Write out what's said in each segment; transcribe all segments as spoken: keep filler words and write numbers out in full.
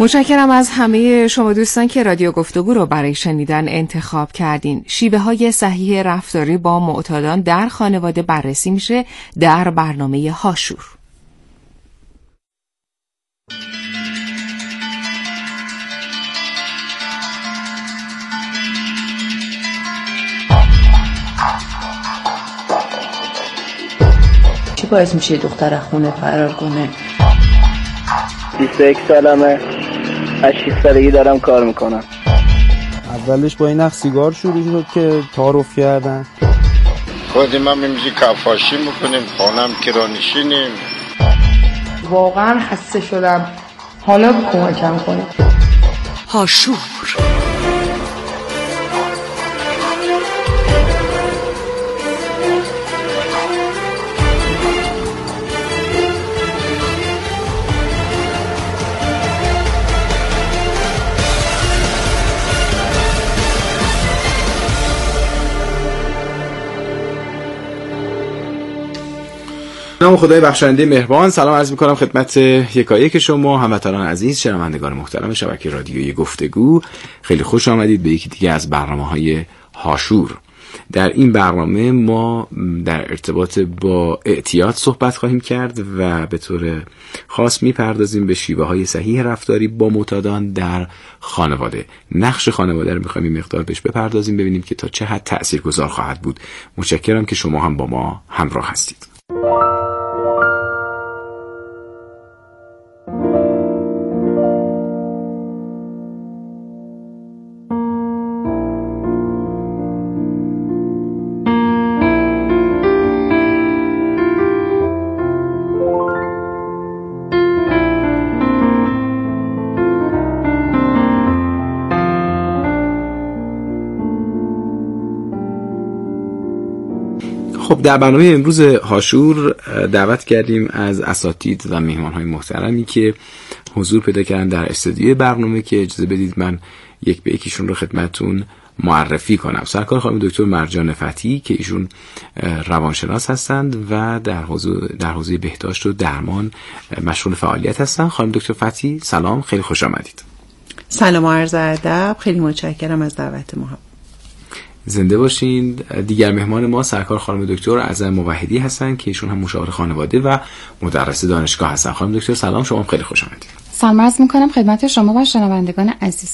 متشکرم از همه شما دوستان که رادیو گفتگو رو برای شنیدن انتخاب کردین. شیوه های صحیح رفتاری با معتادان در خانواده بررسی میشه در برنامه هاشور. چی باعث میشه دختر خونه فرار کنه؟ بیست و یک سالمه، از شش سالگی دارم کار میکنم. اولش با این نخ سیگار شروع شد که تعارف کردن. خودم هم میمیزی کفاشی میکنیم، خانم کرانشینیم. واقعا خسته شدم، حالا کمکم کنیم. هاشور. نام خدای بخشنده مهربان. سلام عرض می‌کنم خدمت یکایک شما هموطنان عزیز، شنوندگان محترم شبکه رادیویی گفتگو. خیلی خوش آمدید به یکی دیگه از برنامه‌های هاشور. در این برنامه ما در ارتباط با اعتیاد صحبت خواهیم کرد و به طور خاص میپردازیم به شیوه‌های صحیح رفتاری با معتادان در خانواده. نقش خانواده رو می‌خوایم این مقدار بهش بپردازیم، ببینیم که تا چه حد تأثیرگذار خواهد بود. متشکرم که شما هم با ما همراه هستید. خب در برنامه امروز هاشور دعوت کردیم از اساتید و مهمان‌های محترمی که حضور پیدا کردن در استودیوی برنامه که اجازه بدید من یک به یکیشون رو خدمتتون معرفی کنم. سرکار خانم دکتر مرجان فتحی که ایشون روانشناس هستند و در حوزه در حوزه بهداشت و درمان مشغول فعالیت هستند. خانم دکتر فتحی سلام، خیلی خوش آمدید. سلام و عرض ادب، خیلی متشکرم از دعوت ما. زنده باشین. دیگر مهمان ما سرکار خانم دکتر اعظم موحدی هستن که ایشون هم مشاور خانواده و مدرس دانشگاه هستن. خانم دکتر سلام، شما خیلی خوش آمدید. سلام عرض می‌کنم خدمت شما و شنوندگان عزیز.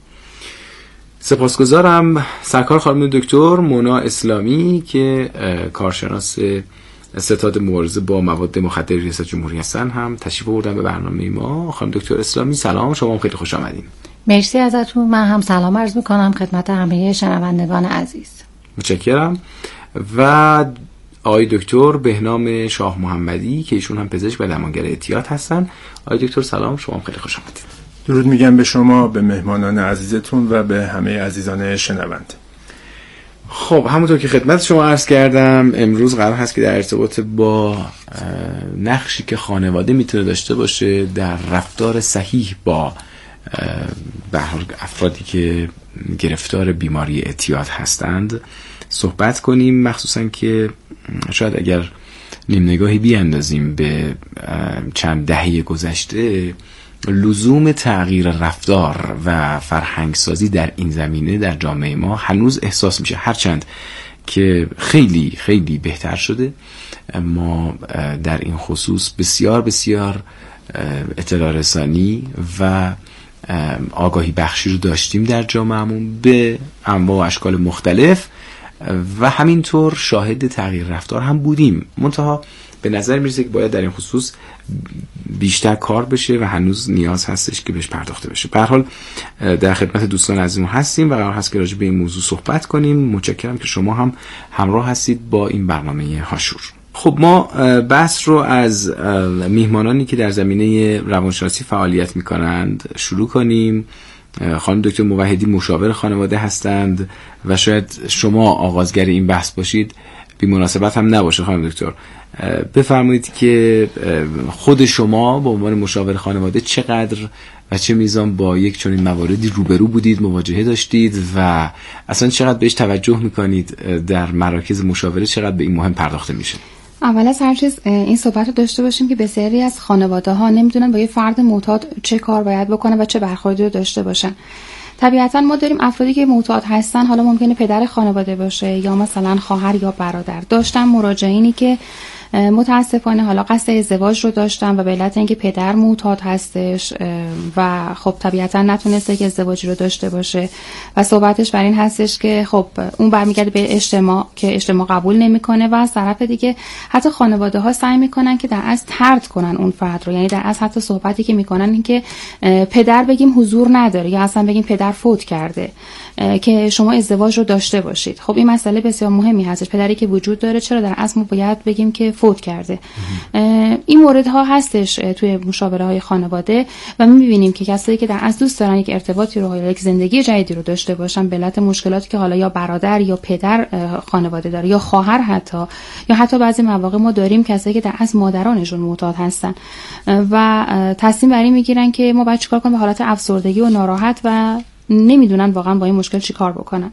سپاسگزارم. سرکار خانم دکتر مونا اسلامی که کارشناس ستاد مبارزه با مواد مخدر ریاست جمهوری هستن هم تشریف آوردن به برنامه ما. خانم دکتر اسلامی سلام، شما خیلی خوش آمدید. مرسی ازتون. من هم سلام عرض میکنم خدمت همه شنوندگان عزیز. متشکرم. و آقای دکتر بهنام شاه محمدی که ایشون هم پزشک و درمانگر اعتیاد هستن. آقای دکتر سلام، شما خیلی خوش آمدید. درود میگم به شما، به مهمانان عزیزتون و به همه عزیزان شنونده. خب همونطور که خدمت شما عرض کردم امروز قرار هست که در ارتباط با نقشی که خانواده میتونه داشته باشه در رفتار صحیح با به حال افرادی که گرفتار بیماری اعتیاد هستند صحبت کنیم، مخصوصا که شاید اگر نیم نگاهی بیاندازیم به چند دهه گذشته لزوم تغییر رفتار و فرهنگسازی در این زمینه در جامعه ما هنوز احساس میشه، هرچند که خیلی خیلی بهتر شده. ما در این خصوص بسیار بسیار اطلاع رسانی و آگاهی بخشی رو داشتیم در جامعهمون به انواع و اشکال مختلف و همینطور شاهد تغییر رفتار هم بودیم. منتها به نظر میرسه که باید در این خصوص بیشتر کار بشه و هنوز نیاز هستش که بهش پرداخته بشه. به هر حال در خدمت دوستان عزیزمون هستیم و قرار هست که راجع به این موضوع صحبت کنیم. متشکرم که شما هم همراه هستید با این برنامه هاشور. خب ما بحث رو از میهمانانی که در زمینه روانشناسی فعالیت میکنند شروع کنیم. خانم دکتر موحدی مشاور خانواده هستند و شاید شما آغازگر این بحث باشید، بی مناسبت هم نباشه. خانم دکتر بفرمایید که خود شما به عنوان مشاور خانواده چقدر و چه میزان با یک چنین مواردی روبرو بودید، مواجهه داشتید و اصلا چقدر بهش توجه میکنید در مراکز مشاوره، چقدر به این مهم پرداخته میشه؟ اول از هر چیز این صحبت رو داشته باشیم که بسیاری از خانواده ها نمیدونن با یه فرد معتاد چه کار باید بکنن و چه برخوردی رو داشته باشن. طبیعتا ما داریم افرادی که معتاد هستن، حالا ممکنه پدر خانواده باشه یا مثلا خواهر یا برادر. داشتن مراجعینی که متاسفانه حالا قصد ازدواج رو داشتن و به علت اینکه پدر معتاد هستش و خب طبیعتا نتونسته که ازدواجی رو داشته باشه و صحبتش بر این هستش که خب اون برمیگرده به اجتماع که اجتماع قبول نمیکنه و از طرف دیگه حتی خانواده ها سعی میکنن که در اصل طرد کنن اون فرد رو. یعنی در اصل حتی صحبتی که میکنن این که پدر بگیم حضور نداره یا اصلا بگیم پدر فوت کرده که شما ازدواج رو داشته باشید. خب این مسئله بسیار مهمی هستش. پدری که وجود داره چرا در اصل ما باید بگیم که فوت کرده؟ این موردها هستش توی مشاوره های خانواده و می می‌بینیم که کسایی که در اصل دوست دارن یک ارتباطی رو یا یک زندگی جدیدی رو داشته باشن به علت مشکلاتی که حالا یا برادر یا پدر خانواده داره یا خواهر حتی یا حتی بعضی مواقع ما داریم کسایی که در اصل مادرانشون معتاد هستن و تصمیم بر این میگیرن که ما باید چیکار کنیم به حالت افسردگی و ناراحت و نمیدونن واقعا با این مشکل چیکار بکنن.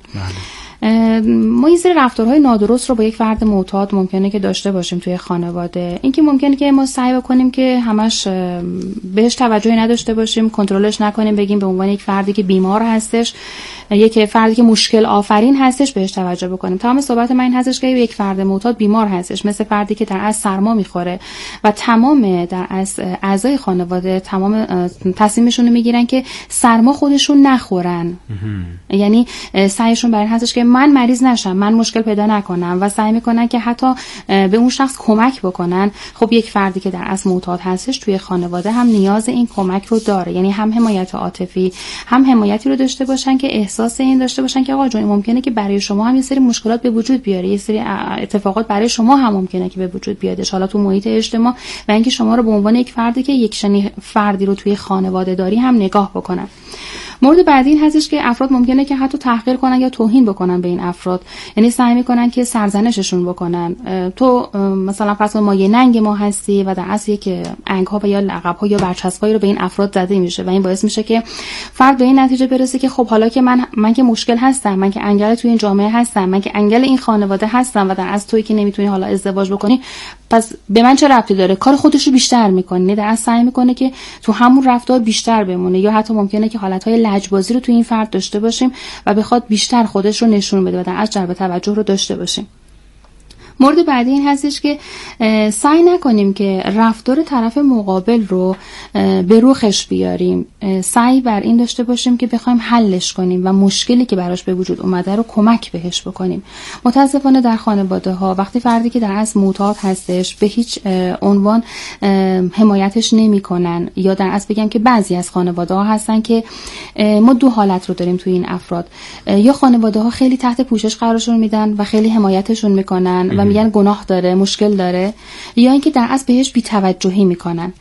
ما یه سری رفتارهای نادرست رو با یک فرد معتاد ممکنه که داشته باشیم توی خانواده. این که ممکنه که ما سعی بکنیم که همش بهش توجهی نداشته باشیم، کنترلش نکنیم، بگیم به عنوان یک فردی که بیمار هستش، یک فردی که مشکل آفرین هستش بهش توجه بکنیم. تمام صحبت من این هستش که یک فرد معتاد بیمار هستش، مثل فردی که در اصل سرما میخوره و تمام در اصل اعضای خانواده تمام تصمیمشون رو میگیرن که سرما خودشون نخورن. یعنی سعیشون بر این هستش که من مریض نشم، من مشکل پیدا نکنم و سعی میکنن که حتی به اون شخص کمک بکنن. خب یک فردی که در اصل معتاد هستش توی خانواده هم نیاز این کمک رو داره، یعنی هم حمایت عاطفی هم حمایتی رو داشته باشن که احساس این داشته باشن که آقا جون ممکنه که برای شما هم یه سری مشکلات به وجود بیاره، یه سری اتفاقات برای شما هم ممکنه که به وجود بیاد حالا تو محیط اجتماع و اینکه شما رو به عنوان یک فردی که یک شنی فردی رو توی خانواده داری هم نگاه بکنن. مورد بعدی این هستش که افراد ممکنه که حتی تحقیر کنن یا توهین بکنن به این افراد، یعنی سعی میکنن که سرزنششون بکنن. تو مثلا فرض کن ما یه ننگ ما هستی و در اصل یک انگ ها و یا لقب ها یا برچسبایی رو به این افراد زده میشه و این باعث میشه که فرد به این نتیجه برسه که خب حالا که من من که مشکل هستم، من که انگل توی این جامعه هستم، من که انگل این خانواده هستم و در اصل تویی که نمیتونی حالا ازدواج بکنی، پس به من چه ربطی داره؟ کار خودش رو بیشتر میکنه، در اصل سعی میکنه که تو همون رفتار بیشتر بمونه یا حتی ممکنه که حالتهای لجبازی رو تو این فرد داشته باشیم و بخواد بیشتر خودش رو نشون بده و در اصل جلب توجه رو داشته باشیم. مورد بعدی این هستش که سعی نکنیم که رفتار طرف مقابل رو به روخش بیاریم، سعی بر این داشته باشیم که بخوایم حلش کنیم و مشکلی که براش به وجود اومده رو کمک بهش بکنیم. متاسفانه در خانواده ها وقتی فردی که در اصل معتاد هستش به هیچ عنوان حمایتش نمی‌کنن یا در اصل بگم که بعضی از خانواده ها هستن که ما دو حالت رو داریم توی این افراد، یا خانواده ها خیلی تحت پوشش قرارشون میدن و خیلی حمایتشون میکنن و میگن گناه داره، مشکل داره، یا اینکه در اصل بهش بی‌توجهی میکنن.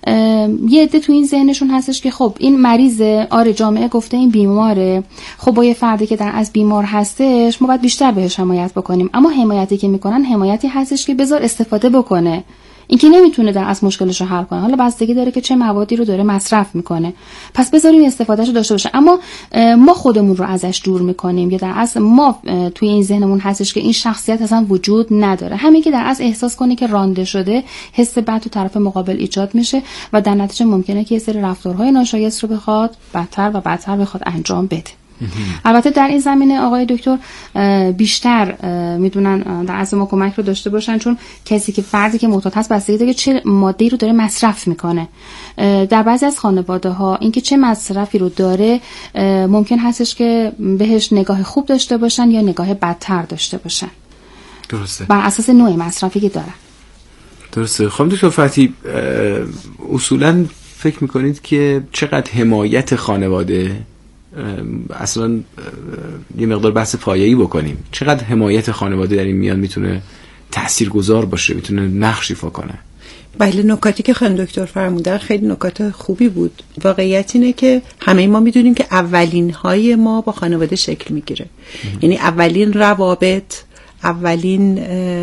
یه عده تو این ذهنشون هستش که خب این مریضه، آره جامعه گفته این بیماره، خب با یه فردی که در اصل بیمار هستش ما باید بیشتر بهش حمایت بکنیم. اما حمایتی که میکنن حمایتی هستش که بذار استفاده بکنه، این که نمیتونه در اصل مشکلش رو حل کنه، حالا بستگی داره که چه موادی رو داره مصرف میکنه، پس بذاریم استفادهش رو داشته باشه. اما ما خودمون رو ازش دور میکنیم یا در اصل ما توی این ذهنمون هستش که این شخصیت اصلا وجود نداره. همین که در اصل احساس کنی که رانده شده، حس بد تو طرف مقابل ایجاد میشه و در نتیجه ممکنه که یه سری رفتارهای ناشایست رو بخواد بدتر و بدتر بخواد انجام بده. البته در این زمینه آقای دکتر بیشتر میدونن در اصل ما کمک رو داشته باشن، چون کسی که فردی که معتاد هست بستگی داره چه ماده‌ای رو داره مصرف میکنه. در بعضی از خانواده ها اینکه چه مصرفی رو داره ممکن هستش که بهش نگاه خوب داشته باشن یا نگاه بدتر داشته باشن، درسته، بر اساس نوع مصرفی که دارن. درسته. خب دکتر فتحی، اصولا فکر میکنید که چقدر حمایت خانواده، اصلا یه مقدار بحث پایه‌ای بکنیم، چقدر حمایت خانواده در این میان میتونه تاثیرگذار باشه، میتونه نقش ایفا کنه؟ بله، نکاتی که خانم دکتر فرمودن خیلی نکات خوبی بود. واقعیت اینه که همه ما میدونیم که اولین های ما با خانواده شکل میگیره، یعنی اولین روابط، اولین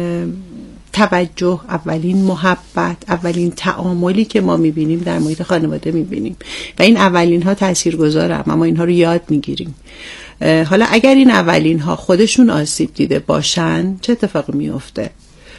توجه، اولین محبت، اولین تعاملی که ما میبینیم در محیط خانواده میبینیم و این اولین ها تاثیرگذارن، اما اینها رو یاد میگیریم. حالا اگر این اولین ها خودشون آسیب دیده باشن چه اتفاقی میفته؟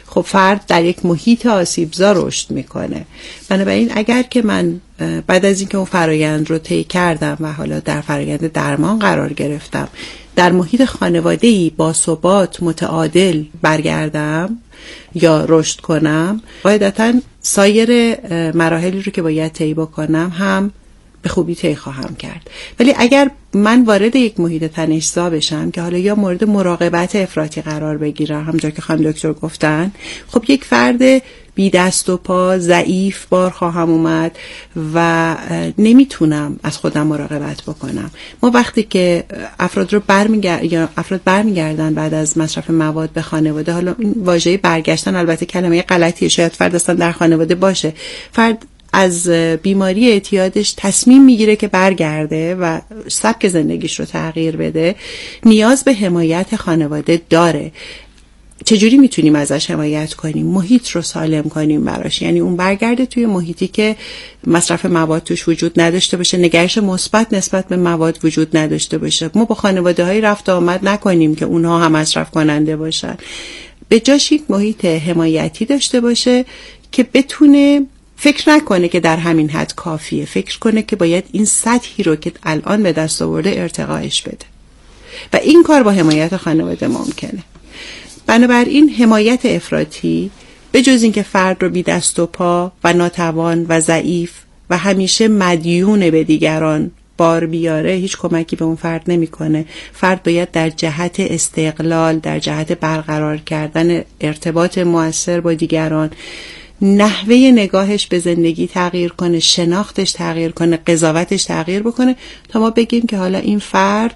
خب فرد در یک محیط آسیبزا رشد میکنه. بنابراین اگر که من بعد از اینکه اون فرایند رو طی کردم و حالا در فرایند درمان قرار گرفتم، در محیط خانواده‌ای با ثبات متعادل برگردم یا رشد کنم، قاعدتاً سایر مراحلی رو که باید طی بکنم هم به خوبی طی خواهم کرد. ولی اگر من وارد یک محیط تنش‌زا بشم که حالا یا مورد مراقبت افراطی قرار بگیرم، همونجا که خانم دکتر گفتن، خب یک فرد بی دست و پا، ضعیف بار خواهم اومد و نمیتونم از خودم مراقبت بکنم. ما وقتی که افراد رو برمیگردن یا افراد برمیگردن بعد از مصرف مواد به خانواده، حالا این واژه برگشتن البته کلمه غلطیه، شاید فرد اصلا در خانواده باشه، فرد از بیماری اعتیادش تصمیم میگیره که برگرده و سبک زندگیش رو تغییر بده، نیاز به حمایت خانواده داره. چجوری میتونیم ازش حمایت کنیم؟ محیط رو سالم کنیم براش، یعنی اون برگرده توی محیطی که مصرف مواد توش وجود نداشته باشه، نگرش مثبت نسبت به مواد وجود نداشته باشه. ما با خانواده های رفت آمد نکنیم که اونها هم مصرف کننده باشن، به جاش یک محیط حمایتی داشته باشه که بتونه فکر نکنه که در همین حد کافیه، فکر کنه که باید این سطحی رو که الان به دست آورده ارتقاش بده و این کار با حمایت خانواده ممکنه. بنابراین حمایت افراطی به جز این که فرد رو بی دست و پا و ناتوان و ضعیف و همیشه مدیون به دیگران بار بیاره، هیچ کمکی به اون فرد نمیکنه. فرد باید در جهت استقلال، در جهت برقرار کردن ارتباط مؤثر با دیگران، نحوه نگاهش به زندگی تغییر کنه، شناختش تغییر کنه، قضاوتش تغییر بکنه تا ما بگیم که حالا این فرد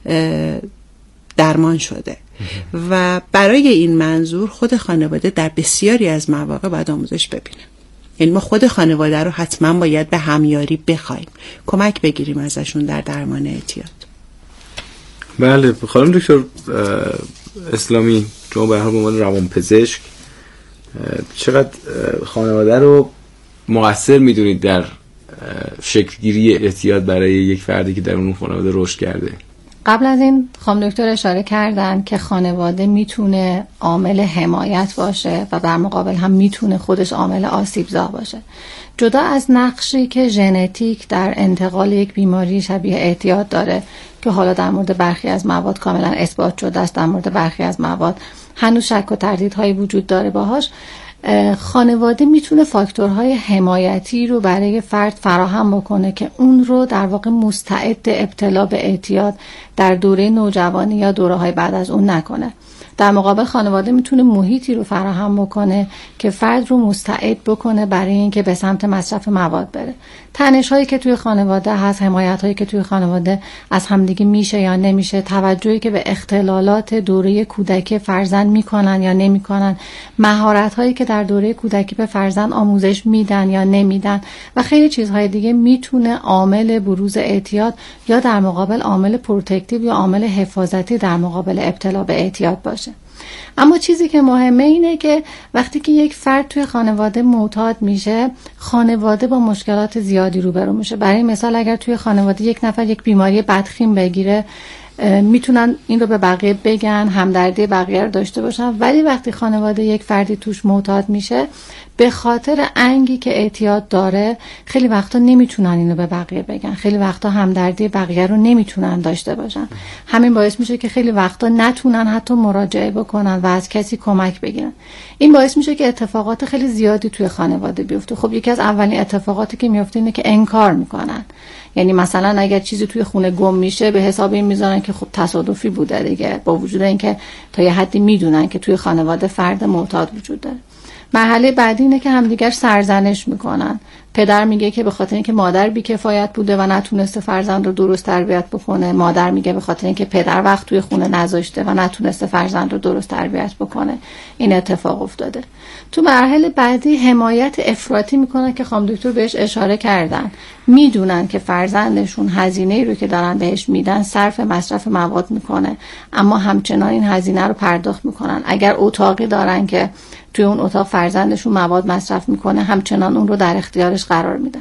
درمان شده. و برای این منظور خود خانواده در بسیاری از مواقع باید آموزش ببینه. یعنی ما خود خانواده رو حتما باید به همیاری بخوایم، کمک بگیریم ازشون در درمان اعتیاد. بله خانم دکتر اسلامی، شما به هر حال به عنوان روانپزشک چقدر خانواده رو مؤثر میدونید در شکلگیری اعتیاد برای یک فردی که در اون خانواده رشد کرده؟ قبل از این خانم دکتر اشاره کردن که خانواده میتونه عامل حمایت باشه و در مقابل هم میتونه خودش عامل آسیبزا باشه. جدا از نقشی که ژنتیک در انتقال یک بیماری شبیه اعتیاد داره که حالا در مورد برخی از مواد کاملا اثبات شده است، در مورد برخی از مواد هنوز شک و تردیدهایی وجود داره باهاش، خانواده میتونه فاکتورهای حمایتی رو برای فرد فراهم بکنه که اون رو در واقع مستعد ابتلا به اعتیاد در دوره نوجوانی یا دوره‌های بعد از اون نکنه. در مقابل خانواده میتونه محیطی رو فراهم بکنه که فرد رو مستعد بکنه برای اینکه به سمت مصرف مواد بره. تنش هایی که توی خانواده هست، حمایت هایی که توی خانواده از همدیگه میشه یا نمیشه، توجهی که به اختلالات دوره کودکی فرزند میکنن یا نمیکنن، مهارت هایی که در دوره کودکی به فرزند آموزش میدن یا نمیدن و خیلی چیزهای دیگه میتونه عامل بروز اعتیاد یا در مقابل عامل پروتکتیو یا عامل حفاظتی در مقابل ابتلا به اعتیاد باشه. اما چیزی که مهمه اینه که وقتی که یک فرد توی خانواده معتاد میشه، خانواده با مشکلات زیادی روبرو میشه. برای مثال اگر توی خانواده یک نفر یک بیماری بدخیم بگیره، میتونن این رو به بقیه بگن، همدردی بقیه رو داشته باشن، ولی وقتی خانواده یک فردی توش معتاد میشه، به خاطر انگی که اعتیاد داره خیلی وقتا نمیتونن اینو به بقیه بگن، خیلی وقتا همدردی بقیه رو نمیتونن داشته باشن. همین باعث میشه که خیلی وقتا نتونن حتی مراجعه بکنن و از کسی کمک بگیرن. این باعث میشه که اتفاقات خیلی زیادی توی خانواده بیفته. خب یکی از اولین اتفاقاتی که میفته اینه که انکار میکنن. یعنی مثلا اگر چیزی توی خونه گم میشه به حساب این میذارن که خب تصادفی بوده دیگه، با وجود اینکه تا یه حدی میدونن که توی خانواده فرد معتاد وجود داره. مرحله بعدی اینه که همدیگر سرزنش میکنن. پدر میگه که به خاطر اینکه مادر بیکفایت بوده و نتونسته فرزند رو درست تربیت بکنه، مادر میگه به خاطر اینکه پدر وقت توی خونه نذاشته و نتونسته فرزند رو درست تربیت بکنه این اتفاق افتاده. تو مرحله بعدی حمایت افراطی میکنن که خانم دکتر بهش اشاره کردن. میدونن که فرزندشون هزینه‌ای رو که دارن بهش میدن صرف مصرف مواد میکنه، اما همچنان این هزینه رو پرداخت میکنن. اگر اتاقی دارن که توی اون اتاق فرزندشون مواد مصرف میکنه، همچنان اون رو در اختیارش قرار میدن.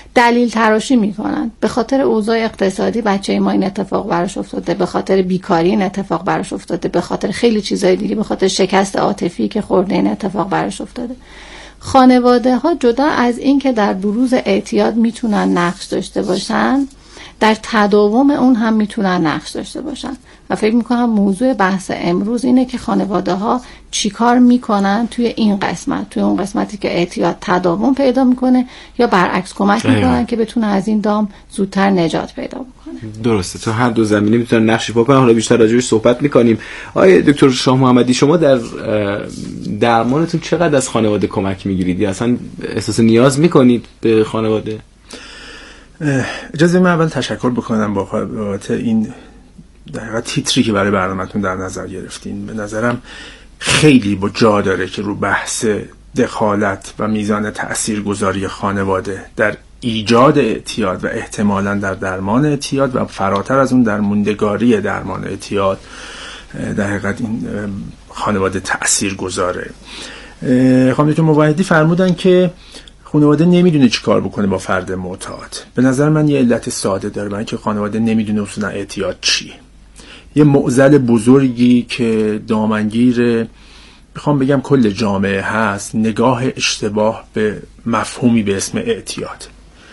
دلیل تراشی میکنن. به خاطر اوضاع اقتصادی بچه ما این اتفاق براش افتاده، به خاطر بیکاری این اتفاق براش افتاده، به خاطر خیلی چیزای دیگه، به خاطر شکست عاطفی که خورده این اتفاق براش افتاده. خانواده ها جدا از این که در بروز اعتیاد میتونن نقش داشته باشن، در تداوم اون هم میتونن نقش داشته باشن و فکر میکنم موضوع بحث امروز اینه که خانواده ها چی کار میکنن توی این قسمت، توی اون قسمتی که اعتیاد تداوم پیدا میکنه یا برعکس کمک میکنن که بتونه از این دام زودتر نجات پیدا بکنه. درسته، تو هر دو زمینه میتونن نقشی بکنن. حالا بیشتر راجعش صحبت میکنیم. آقای دکتر شاه محمدی، شما در درمانتون چقدر از خانواده کمک میگیرید یا اصلا احساس نیاز میکنید به خانواده؟ اجازه من اول تشکر بکنم بابت این در حقیقت تیتری که برای برنامه‌تون در نظر گرفتین. به نظرم خیلی با جا داره که رو بحث دخالت و میزان تاثیرگذاری خانواده در ایجاد اعتیاد و احتمالاً در درمان اعتیاد و فراتر از اون در موندگاری درمان اعتیاد در حقیقت این خانواده تاثیرگذاره. خانم دکتر موحدی فرمودن که خانواده نمیدونه چی کار بکنه با فرد معتاد. به نظر من یه علت ساده داره، برای اینکه خانواده نمیدونه اصولا اعتیاد چیه. یه معضل بزرگی که دامنگیر میخوام بگم کل جامعه هست، نگاه اشتباه به مفهومی به اسم اعتیاد.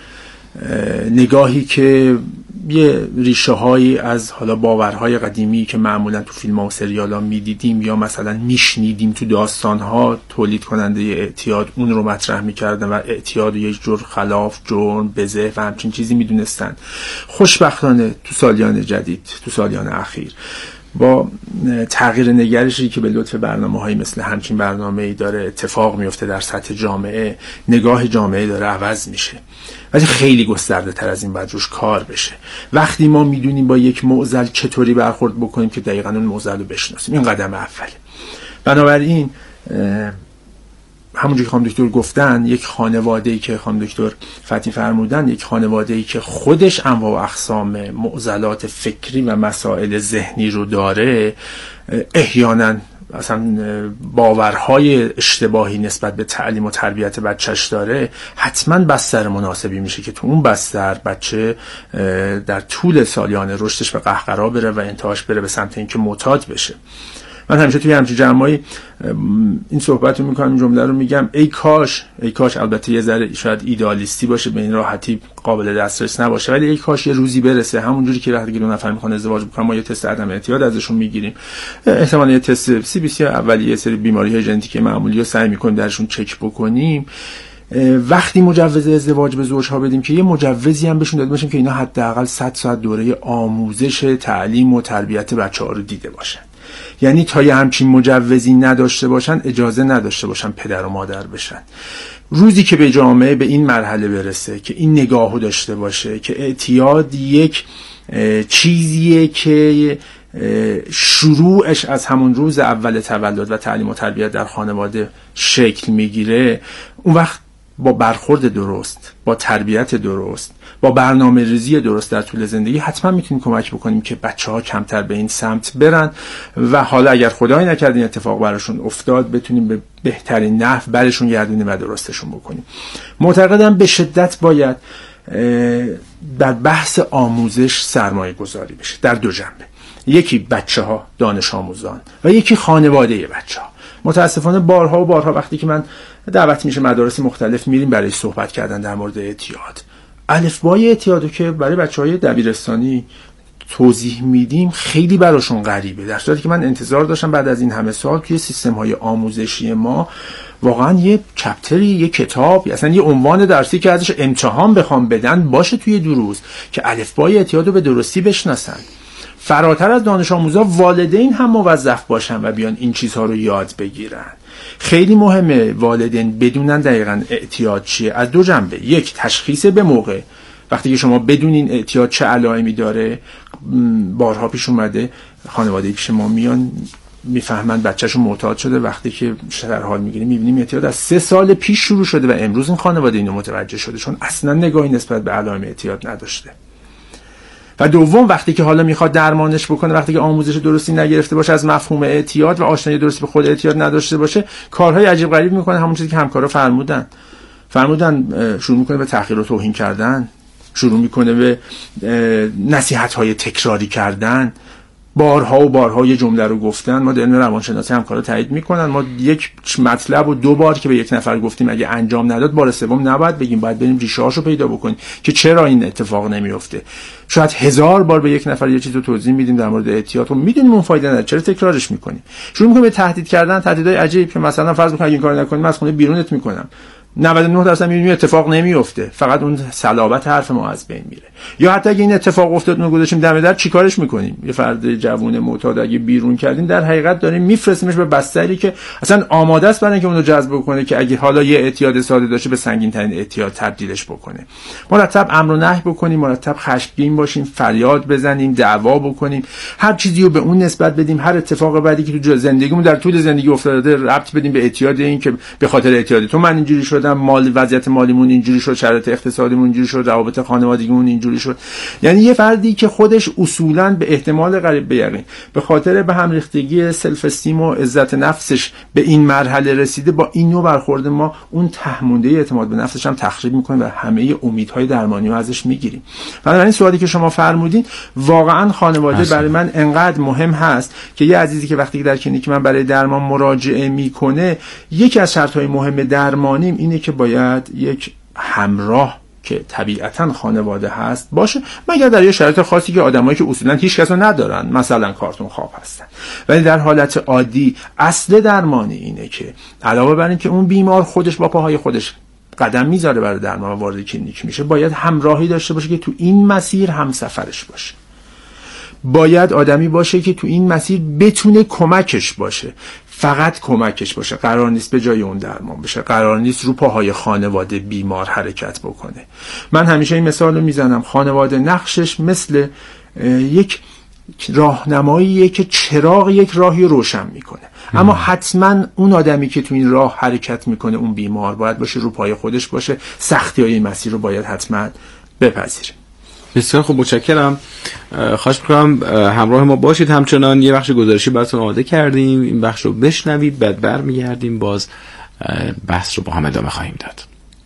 نگاهی که یه ریشه هایی از حالا باورهای قدیمی که معمولا تو فیلم ها و سریال ها میدیدیم یا مثلا میشنیدیم تو داستان ها تولید کننده اعتیاد اون رو مطرح میکردن و اعتیاد یه جور خلاف، جرم، بزه و همچین چیزی میدونستن. خوشبختانه تو سالیان جدید، تو سالیان اخیر با تغییر نگرشی که به لطف برنامه‌هایی مثل همچین برنامه‌ای داره اتفاق میفته در سطح جامعه، نگاه جامعه داره عوض میشه. ولی خیلی گسترده تر از این باید روش کار بشه. وقتی ما میدونیم با یک معضل چطوری برخورد بکنیم که دقیقاً اون معضل رو بشناسیم، این قدم اوله. بنابراین همونجوری که خانم دکتر گفتن، یک خانواده‌ای که خانم دکتر فتحی فرمودن، یک خانواده‌ای که خودش انواع و اقسام معضلات فکری و مسائل ذهنی رو داره، احیانا اصلا باورهای اشتباهی نسبت به تعلیم و تربیت بچهش داره، حتما بستر مناسبی میشه که تو اون بستر بچه در طول سالیان رشدش به قهقرا بره و انتهاش بره به سمت اینکه معتاد بشه. من همیشه توی همچین جمعایی این صحبت رو میکنم، این جمله رو میگم، ای کاش ای کاش البته یه ذره شاید ایدئالیستی باشه، به این راحتی قابل دسترس نباشه، ولی ای کاش یه روزی برسه همونجوری که وقتی دو نفر میخوان ازدواج بکنن ما یه تست عدم اعتیاد ازشون میگیریم، احتمالاً یه تست سی بی سی اولیه، یه سری بیماری‌های ژنتیکی معمولی رو سعی میکنیم درشون چک بکنیم. وقتی مجوز ازدواج به زوجها بدیم که یه مجوزی هم بهشون داده باشیم که اینا حداقل صد ساعت دوره آموزش تعلیم و تربیت بچه‌ها رو دیده باشن. یعنی تا یه همچین مجوزی نداشته باشن اجازه نداشته باشن پدر و مادر بشن. روزی که به جامعه به این مرحله برسه که این نگاهو داشته باشه که اعتیاد یک چیزیه که شروعش از همون روز اول تولد و تعلیم و تربیت در خانواده شکل میگیره، اون وقت با برخورد درست، با تربیت درست، با برنامه ریزی درست در طول زندگی حتما میتونیم کمک بکنیم که بچه ها کمتر به این سمت برن و حالا اگر خدای نکرد این اتفاق براشون افتاد بتونیم به بهترین نحو برشون گردونیم و درستشون بکنیم. معتقدم به شدت باید در بحث آموزش سرمایه گذاری بشه در دو جنبه، یکی بچه ها، دانش آموزان و یکی خانواده بچه ها. متاسفانه بارها و بارها وقتی که من دعوت میشه مدارس مختلف میریم برای صحبت کردن در مورد اعتیاد، الفبای اعتیادو که برای بچهای دبیرستانی توضیح میدیم خیلی براشون غریبه، در صورتی که من انتظار داشتم بعد از این همه سال توی سیستم های آموزشی ما واقعا یه چپتری، یه کتاب، اصلا یه عنوان درسی که ازش امتحان بخوام بدن باشه توی دروس که الفبای اعتیادو به درستی بشناسن. فراتر از دانش آموزا والدین هم موظف باشن و بیان این چیزها رو یاد بگیرن. خیلی مهمه والدین بدونن دقیقاً اعتیاد چیه از دو جنبه، یک تشخیص به موقع، وقتی که شما بدونین اعتیاد چه علائمی داره، بارها پیش اومده خانواده پیش ما میان میفهمن بچه‌شون معتاد شده، وقتی که در حال میگیریم میبینیم اعتیاد از سه سال پیش شروع شده و امروز این خانواده اینو متوجه شده چون اصلا نگاهی نسبت به علائم اعتیاد نداشته. و دوم وقتی که حالا میخواد درمانش بکنه، وقتی که آموزش درستی نگرفته باشه از مفهوم اعتیاد و آشنایی درستی به خود اعتیاد نداشته باشه، کارهای عجیب غریب میکنه، همون چیزی که همکارا فرمودن. فرمودن شروع میکنه به تحقیر و توهین کردن، شروع میکنه به نصیحت‌های تکراری کردن، بارها و بارها یه جمله رو گفتن. ما در علم روانشناسی همکارا تایید میکنن، ما یک مطلب و دو بار که به یک نفر گفتیم اگه انجام نداد بار سوم نباید بگیم، باید بریم ریشه‌هاشو پیدا بکنیم که چرا این اتفاق نمیفته. شاید هزار بار به یک نفر یه چیزو توضیح میدیم در مورد احتیاط و میدونیم اون فایده نداره، چرا تکرارش میکنیم؟ شروع میکنیم به تهدید کردن، تهدیدهای عجیب که مثلا فرض میکنم اگه این کارو نکنیم از خونه بیرونت میکنم. نود و نه درصد میبینیم اتفاق نمیفته، فقط اون صلابت حرف ما از بین میره. یا حتی اگه این اتفاق افتاد ما گذاشتیم دم در، چیکارش میکنیم؟ یه فرد جوون معتاد اگه بیرون کردیم در حقیقت داریم میفرستیمش به بستری که اصلا آماده است برای اینکه اونو جذب بکنه که اگه حالا یه اعتیاد ساده داشته به سنگین ترین اعتیاد تبدیلش بکنه. مرتب امر و نهی بکنیم، مرتب خشمگین باشیم، فریاد بزنیم، دعوا بکنیم، هر چیزی رو به اون نسبت بدیم، هر اتفاق بعدی که تو زندگیمون در طول زندگی افتاده ربط بدیم به اعتیاد، این که به خاطر اعتیاد تو من اینجوری شدم، مال وضعیت مالیمون اینجوری شد، شرایط اقتصادیمون اینجوری شد، روابط خانوادگیمون اینجوری شد. یعنی یه فردی که خودش اصولاً به احتمال قریب به یقین به خاطر به هم ریختگی سلف استیم و عزت نفسش به این مرحله رسیده، با این نوع برخورد ما اون تهمونده اعتماد به نفسش هم تخریب می‌کنه و همه امیدهای درمانی رو ازش می‌گیریم. بنابراین سوالی که شما فرمودین واقعاً خانواده برای من انقدر مهم هست که یه عزیزی که وقتی در کلینیک من برای درمان مراجعه میکنه، یکی از شرط‌های مهم درمانیم اینه که باید یک همراه که طبیعتاً خانواده هست باشه، مگر در یه شرایط خاصی که آدمایی که اصولاً هیچ کس رو ندارن، مثلا کارتون خواب هستن. ولی در حالت عادی اصل درمانی اینه که علاوه بر این که اون بیمار خودش با پاهای خودش قدم میذاره برای درمان و وارد کلینیک میشه، باید همراهی داشته باشه که تو این مسیر همسفرش باشه. باید آدمی باشه که تو این مسیر بتونه کمکش باشه، فقط کمکش باشه، قرار نیست به جای اون درمان بشه، قرار نیست رو پاهای خانواده بیمار حرکت بکنه. من همیشه این مثال رو میزنم، خانواده نقشش مثل یک راهنماییه که چراغ یک راهی روشن میکنه، اما حتما اون آدمی که تو این راه حرکت میکنه، اون بیمار باید باشه، رو پای خودش باشه، سختی‌های این مسیر رو باید حتما بپذیره. بسیار خوب، متشکرم. خواهش می‌کنم همراه ما باشید. همچنان یه بخش گزارشی براتون آماده کردیم، این بخش رو بشنوید، بعد برمیگردیم باز بحث رو با هم ادامه خواهیم داد.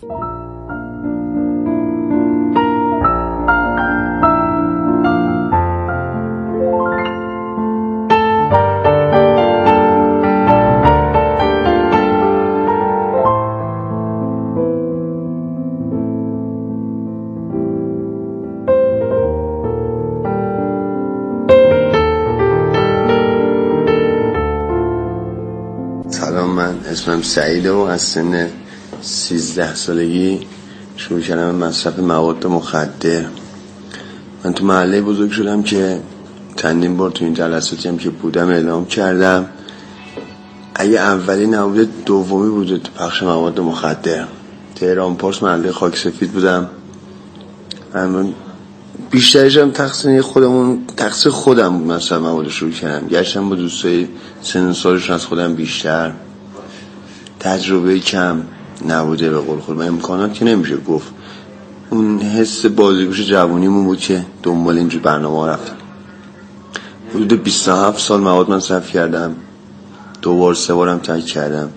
اسمم سعیده و از سن سیزده سالگی شروع کردم مصرف مواد مخدر. من تو محله بزرگ شدم که چندین بار تو این جلساتی هم که بودم اعلام کردم اگه اولی نبوده دومی بوده تو پخش مواد مخدر. تهران پارس محله خاک سفید بودم. من بیشترش هم تقصیر خودمون تقصیر خودم بود. مثلا مواد شروع کردم، گشتم با دوستای سن سالشون از خودم بیشتر، تجربه کم نبوده به قول خود، امکانات که نمیشه گفت، اون حس بازیگوش جوونیمون بود که دنبال اینجور برنامه رفتم. حدود بیست و هفت سال مواد مصرف کردم، دو بار سه بارم ترک کردم.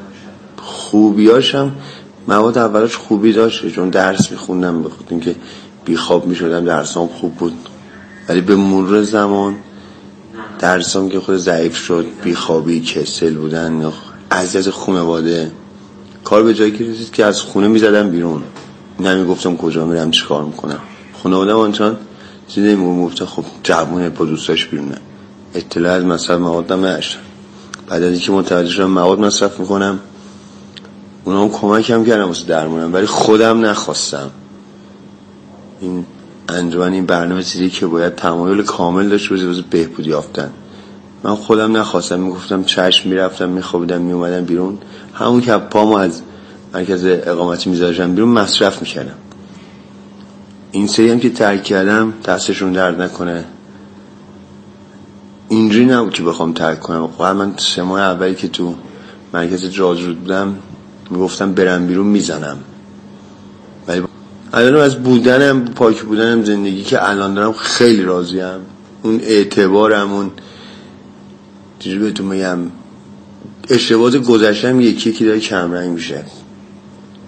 خوبیاشم مواد اولش خوبی داشت چون درس میخوندم، بخاطر اینکه بیخواب میشدم، درسام خوب بود، ولی به مرور زمان درسام که خود ضعیف شد، بیخوابی، کسل بودن یا اذیت خانواده، کار به جایی که رسید که از خونه میزدم بیرون، نمیگفتم کجا میرم چی کار میکنم. خانواده آنچان چیزی نمیگفته، خب جوونه با دوستاش بیرونه، اطلاع از مصرف موادم نداشتم. بعد از اینکه متوجه شدم مواد مصرف میکنم، اونا هم کمکم کردن واسه درمونم، ولی خودم نخواستم. این انجمن این برنامه چیزی که باید تمایل کامل داشته باشه واسه بهبودی یافتن. من خودم نخواستم، میگفتم چشم، میرفتم میخوابیدم میومدم بیرون، همون که پامو از مرکز اقامتی میذاشتم بیرون مصرف میکردم. این سری هم که ترک کردم دستشون درد نکنه، اینجوری نبود که بخوام ترک کنم. خب من سه ماه اولی که تو مرکز جاجرود بودم میگفتم برم بیرون میزنم، ولی الان از بودنم، پاک بودنم، زندگی که الان دارم خیلی راضیم. اون اعتبارم، اون چیزی بهتون میگم، اشتباهات گذشتم یکی یکی داره کمرنگ میشه. تو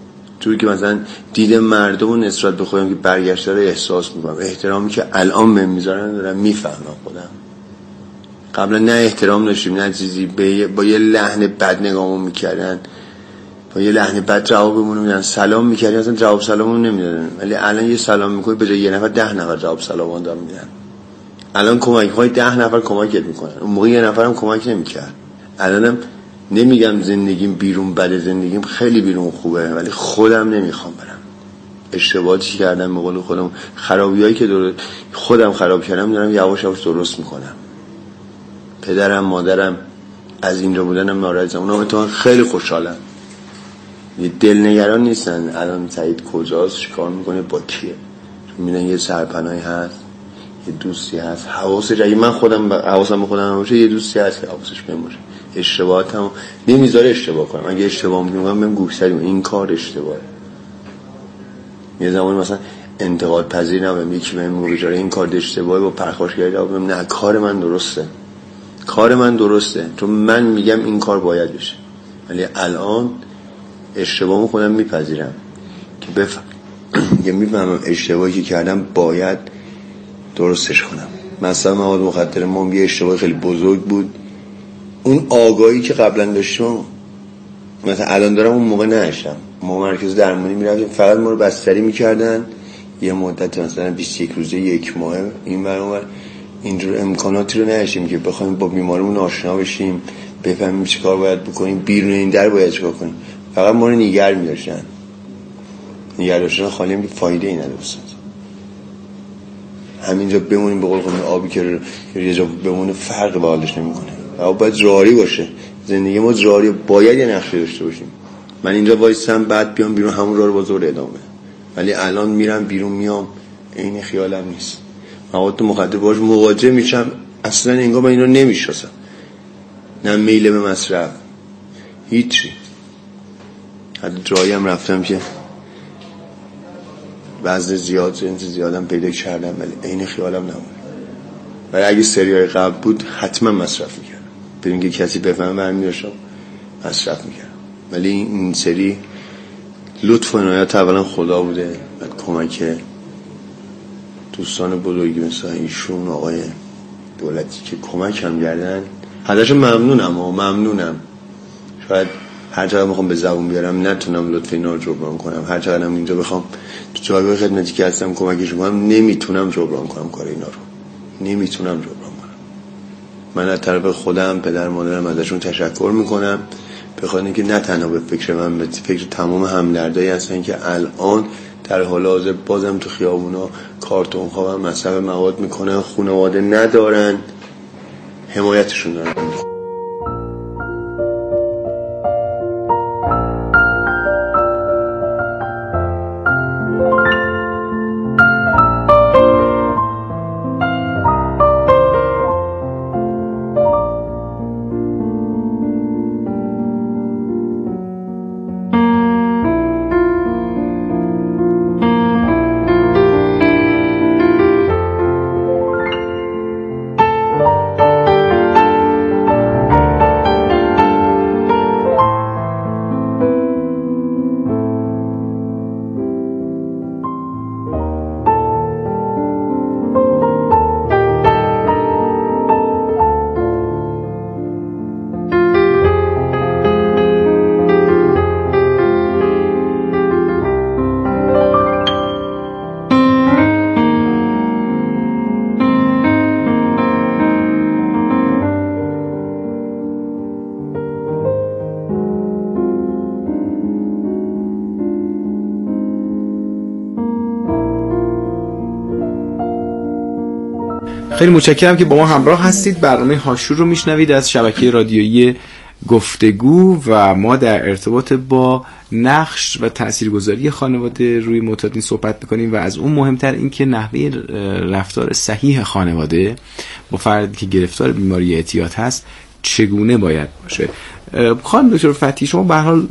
اونطوری که مثلا دید مردم و نسبت به خودم که برگشته رو احساس میکنم، احترامی که الان بهم میذارن دارم میفهمم خودم. قبلا نه احترام داشتیم نه چیزی، با یه لحن بد نگاهمون میکردن، با یه لحن بد جوابمون میدن، سلام میکردیم اصلا جواب سلاممون نمیدادن، ولی الان یه سلام میکنی به جای یه نفر ده نفر جواب سلام دارن میدن. الان کمک های ده نفر کمکت میکنن، اون موقع یه نفرم کمک نمیکرد. الانم نمیگم زندگیم بیرون بده، زندگیم خیلی بیرون خوبه، ولی خودم نمیخوام برم. اشتباهاتی کردم به قول خودم، خرابیایی که درست خودم خراب کردم دارم یواش یواش درست میکنم. پدرم مادرم از اینجا بودنم ناراحتم، اونا تو خیلی خوشحالن، دلنگران نیستن الان سعید کجاست چیکار میکنه با کیه، میبینن یه سرپناهی هست، یه دوستی هست، حواسش، اگه من خودم حواسم به خودم باشه یه دوستی هست که حواسش بهم باشه، اشتباهاتم نمیذاره اشتباه کنم. اگه اشتباه میکنم بهم گوشزد این کار اشتباهه. یه زمان مثلا انتقاد پذیر نبودم، یکی بهم میگه بیچاره این کار اشتباهه، با پرخاشگری جواب نه کار من درسته، کار من درسته، چون من میگم این کار باید بشه. ولی الان اشتباهمو خودم میپذیرم که بفهم که میفهمم اشتباهی که کردم باید درستش کنم. مثلا مواد مخدر ما یه اشتباه خیلی بزرگ بود، اون آگاهی که قبلا داشتم مثلا الان دارم اون موقع نداشتم. ما مرکز درمانی میرفتیم فقط ما رو بستری میکردن یه مدت مثلا بیست و یک روزه یک ماه این ور اون ور، اینجور امکاناتی رو نداشتیم که بخوایم با بیمارمون آشنا بشیم، بفهمیم چه کار باید بکنیم، بیرون این در باید چه کار کنیم. فقط ما رو نگار می‌داشتن، نگار داشتن خالی هم که فایده ای نداشت. همینجا بمونیم به قول خودم آبی که یه جا بمونه فرق به حالش نمی‌کنه. آب باید جاری باشه، زندگی ما جاری، باید یه نقشه داشته باشیم. من اینجا وایسم بعد بیام بیرون همون راه رو با زور ادامه، ولی الان میرم بیرون میام عین خیالم نیست. مواد مخدر باش مواجه میشم، اصلا انگار من اینو نمیشناسم، نه میل به مصرف هیچی. حتی جایی هم رفتم که وزن زیاد جنس زیادم پیدا کردم ولی عین خیالم نمونه. ولی اگه سریای قبل بود حتما مصرف میکردم بدون که کسی بفهمه، برمی داشتم مصرف میکردم. ولی این سری لطف و عنایت اولا خدا بوده و کمک دوستان بزرگی مثل ایشون آقای دولتی که کمک هم کردن. ازشون ممنونم و ممنونم. شاید هر چقدر میخوام به زبون بیارم نتونم لطف اینا رو جبران کنم، هر چقدر هم اینجا بخوام تو جایگاه خدمتی که هستم کمکشون کنم نمیتونم جبران کنم کار اینا رو، نمیتونم جبران کنم. من از طرف خودم پدر مادرم ازشون تشکر میکنم، بخاطر اینکه نه تنها به فکر من، به فکر تمام همدردایی هستن که الان در حال حاضر بازم تو خیابونا کارتون ها و مصرف مواد میکنن، خانواده ندارن، حمایتشون دارن. خیلی متشکرم که با ما همراه هستید. برنامه هاشور رو میشنوید از شبکه رادیویی گفتگو و ما در ارتباط با نقش و تاثیرگذاری خانواده روی معتادین صحبت میکنیم و از اون مهمتر این که نحوه رفتار صحیح خانواده با فردی که گرفتار بیماری اعتیاد هست چگونه باید باشه. خانم دکتر فتحی، شما به هر حال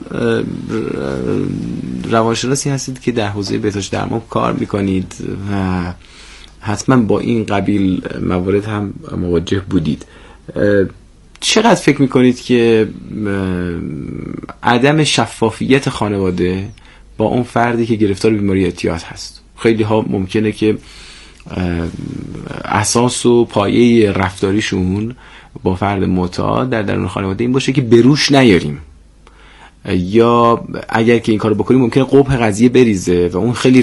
روانشناسی هستید که در حوزه بهداشت درمان کار میکنید و حتما با این قبیل موارد هم مواجه بودید. چقدر فکر میکنید که عدم شفافیت خانواده با اون فردی که گرفتار بیماری اعتیاد هست. خیلی ها ممکنه که اساس و پایه رفتاریشون با فرد معتاد در درون خانواده این باشه که بروش نیاریم، یا اگر که این کارو بکنیم ممکنه قبح قضیه بریزه و اون خیلی